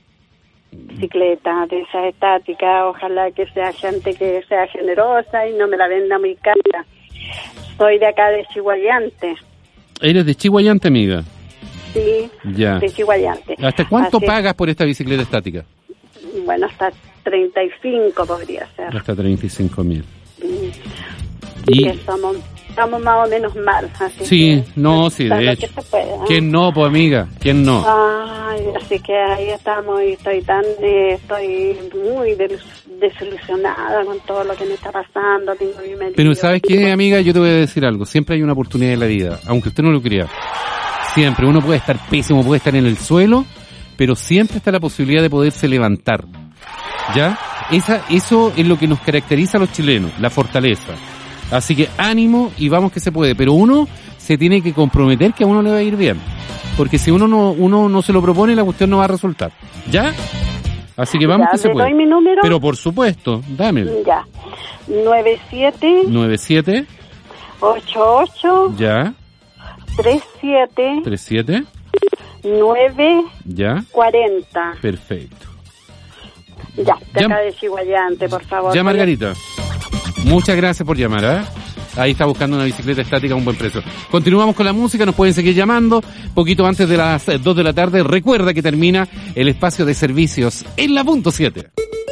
Bicicleta de esa estática, ojalá que sea gente que sea generosa y no me la venda muy cara. Soy de acá de Chihuayante. ¿Eres de Chihuayante, amiga? Sí, ya. de Chihuayante. ¿Hasta cuánto Así, pagas por esta bicicleta estática? Bueno, hasta treinta y cinco podría ser. Hasta treinta y cinco mil. Mm. Y que somos, estamos más o menos mal. Así sí, que, no, sí, de hecho. Que puede, ¿eh? ¿Quién no, pues amiga? ¿Quién no? Ay, así que ahí estamos y estoy tan, eh, estoy muy des desilusionada con todo lo que me está pasando. Tengo mi Pero ¿sabes qué, amiga? Yo te voy a decir algo. Siempre hay una oportunidad en la vida, aunque usted no lo crea. Siempre. Uno puede estar pésimo, puede estar en el suelo, pero siempre está la posibilidad de poderse levantar. ¿Ya? Esa, eso es lo que nos caracteriza a los chilenos, la fortaleza. Así que ánimo y vamos que se puede. Pero uno se tiene que comprometer que a uno le va a ir bien. Porque si uno no, uno no se lo propone, la cuestión no va a resultar. ¿Ya? Así que vamos ya, que se ¿le puede. doy mi número? Pero por supuesto, dámelo. Ya. nueve siete nueve siete ocho ocho Ya. tres siete tres siete nueve Ya. cuarenta. Perfecto. Ya, de Ya- acá de Chihuayante, por favor. Ya, Margarita. Muchas gracias por llamar, ¿eh? Ahí está buscando una bicicleta estática a un buen precio. Continuamos con la música, nos pueden seguir llamando. Poquito antes de las dos de la tarde, recuerda que termina el espacio de servicios en la punto siete.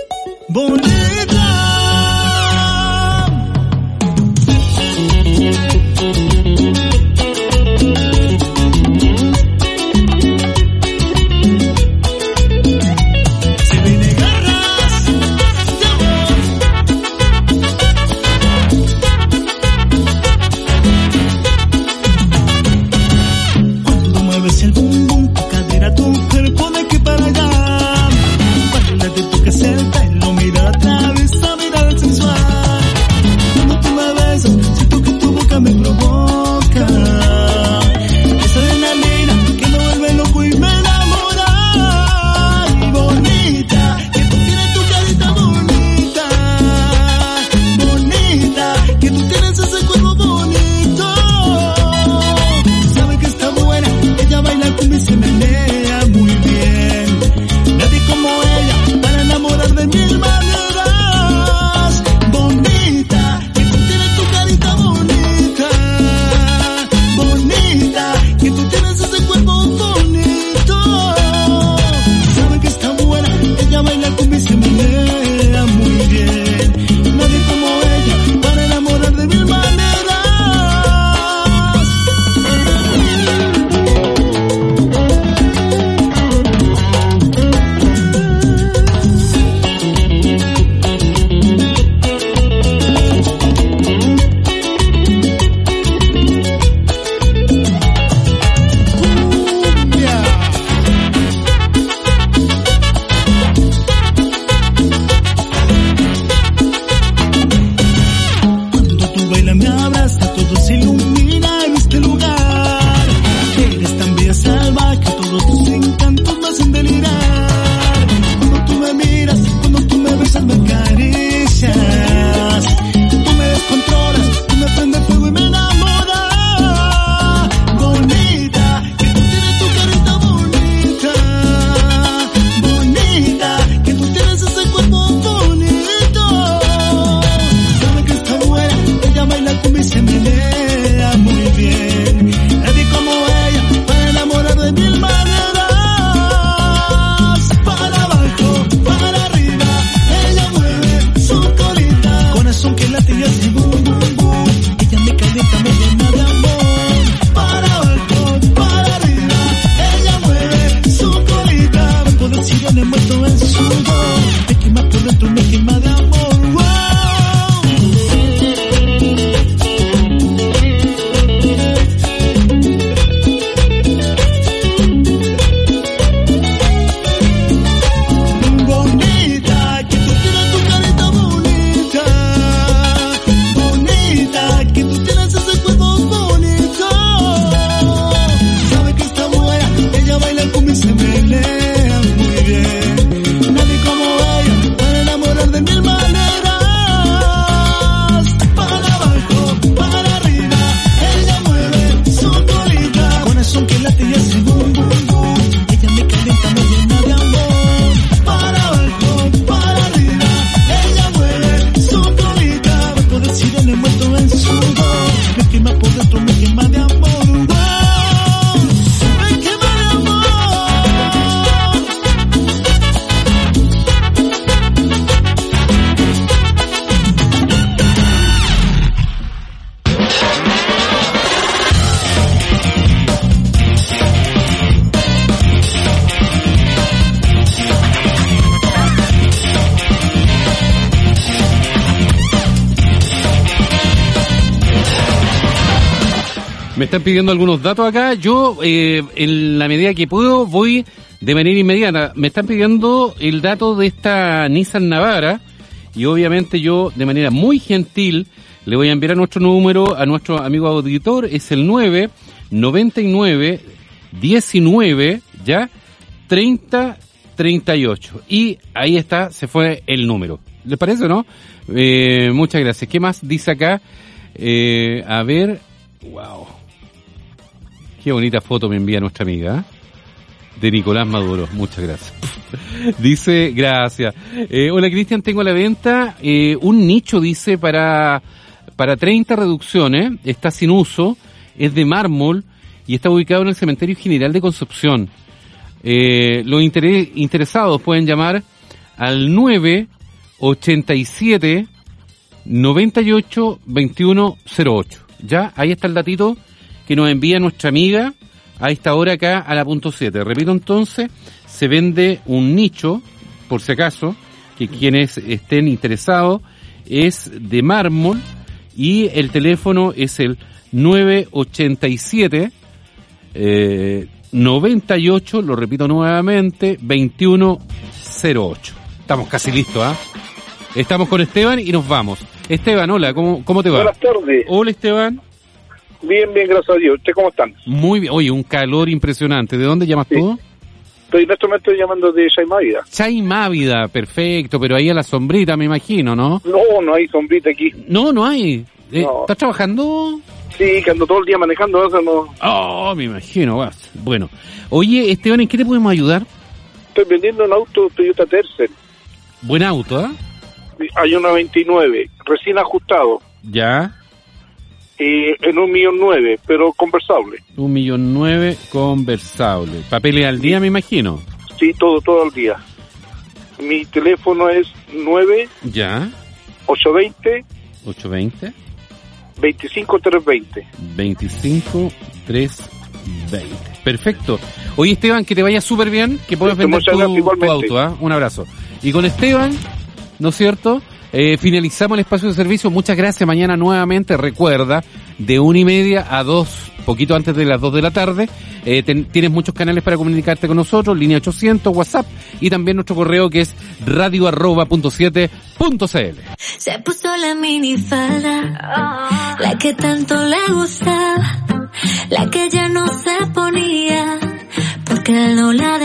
Cuando mueves el bum bum, tu cadera, tu cuerpo de aquí para allá. Bailate tú que celta y lo mira atrás. Me están pidiendo algunos datos acá. Yo, eh, en la medida que puedo, voy de manera inmediata. Me están pidiendo el dato de esta Nissan Navara y obviamente yo, de manera muy gentil, le voy a enviar a nuestro número, a nuestro amigo auditor. Es el nueve noventa y nueve diecinueve, ¿ya? treinta treinta y ocho. Y ahí está, se fue el número. ¿Les parece o no? Eh, muchas gracias. ¿Qué más dice acá? Eh, a ver... Wow. Qué bonita foto me envía nuestra amiga, ¿eh? De Nicolás Maduro. Muchas gracias. Dice, gracias. Eh, hola Cristian, tengo a la venta eh, un nicho, dice, para, para treinta reducciones. Está sin uso, es de mármol y está ubicado en el Cementerio General de Concepción. Eh, los inter- interesados pueden llamar al nueve ochenta y siete noventa y ocho veintiuno cero ocho. Ya, ahí está el datito que nos envía nuestra amiga a esta hora acá a la punto siete. Repito entonces, se vende un nicho, por si acaso, que quienes estén interesados, es de mármol y el teléfono es el nueve ochenta y siete eh, noventa y ocho, lo repito nuevamente, veintiuno cero ocho. Estamos casi listos, ¿ah? ¿eh? Estamos con Esteban y nos vamos. Esteban, hola, ¿cómo, cómo te va? Buenas tardes. Hola, Esteban. Bien, bien, gracias a Dios. ¿Ustedes cómo están? Muy bien. Oye, un calor impresionante. ¿De dónde llamas sí. tú? Estoy, en este momento estoy llamando de Chaimávida. Chaimávida, perfecto, pero ahí a la sombrita, me imagino, ¿no? No, no hay sombrita aquí. No, no hay. Eh, no. ¿Estás trabajando? Sí, que ando todo el día manejando, eso no... Oh, me imagino, vas. Bueno. Oye, Esteban, ¿en qué te podemos ayudar? Estoy vendiendo un auto Toyota Tercel. Buen auto, ¿eh? Hay uno veintinueve, recién ajustado. Ya. Eh, en un millón nueve, pero conversable. Un millón nueve conversable. Papeles al día, me imagino. Sí, todo, todo al día. Mi teléfono es nueve... Ya. ocho veinte... ocho veinte... veinticinco trescientos veinte. veinticinco trescientos veinte. Perfecto. Oye, Esteban, que te vaya súper bien, que puedas vender tu, tu auto, ¿eh? Un abrazo. Y con Esteban, ¿no es cierto? Eh, finalizamos el espacio de servicio. Muchas gracias. Mañana nuevamente, recuerda, de una y media a dos, poquito antes de las dos de la tarde. Eh, ten, tienes muchos canales para comunicarte con nosotros, línea ochocientos, WhatsApp y también nuestro correo que es radio arroba punto siete punto cl. Se puso la minifalda, la que tanto le gustaba, la que ya no se ponía porque él no la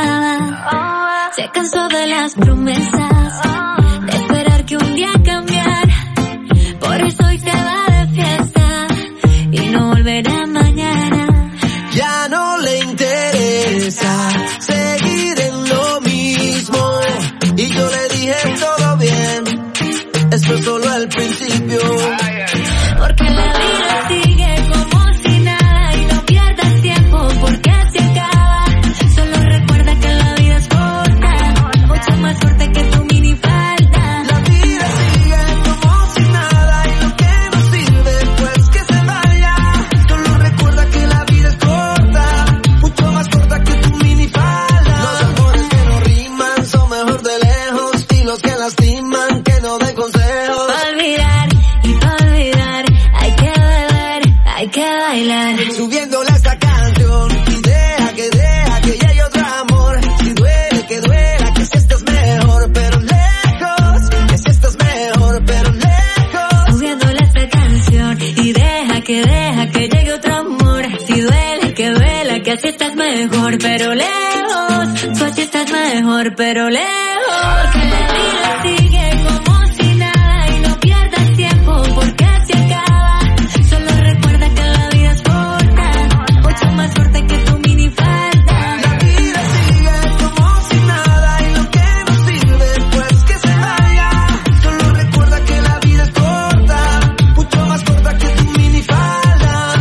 dejaba. Se cansó de las promesas, de esperar que un día cambiara, por eso hoy se va de fiesta y no volverá mañana. Ya no le interesa seguir en lo mismo y yo le dije todo bien, esto es solo el principio. Porque la vida sigue como si nada y no pierdas tiempo porque se acaba. Solo recuerda que la vida es corta, mucho más fuerte que tu minifalda. La vida sigue como si nada y lo que no sirve pues que se vaya. Solo recuerda que la vida es corta, mucho más corta que tu minifalda. Los amores que no riman son mejor de lejos y los que lastiman que no den consejos. Pa' olvidar y pa' olvidar hay que beber, hay que bailar. Subiéndole esta canción y deja que deja que ya hay otro amor. Si duele que duela, que si estás mejor pero lejos, que si estás mejor pero lejos. Subiéndole esta canción y deja que deja que llegue otro amor. Si duele que duela, que así estás mejor pero lejos, tú así estás mejor pero lejos. Porque la vida sigue como si nada y no pierdas tiempo porque se acaba. Solo recuerda que la vida es corta, mucho más fuerte que tu minifalda. La vida sigue como si nada y lo que no sirve pues que se vaya. Solo recuerda que la vida es corta, mucho más corta que tu minifalda.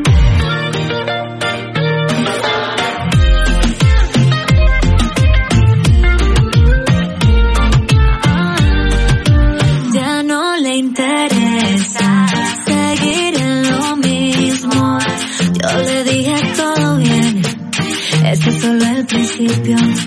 Ya no le interesa seguir en lo mismo. Yo le dije todo bien, este es solo el principio.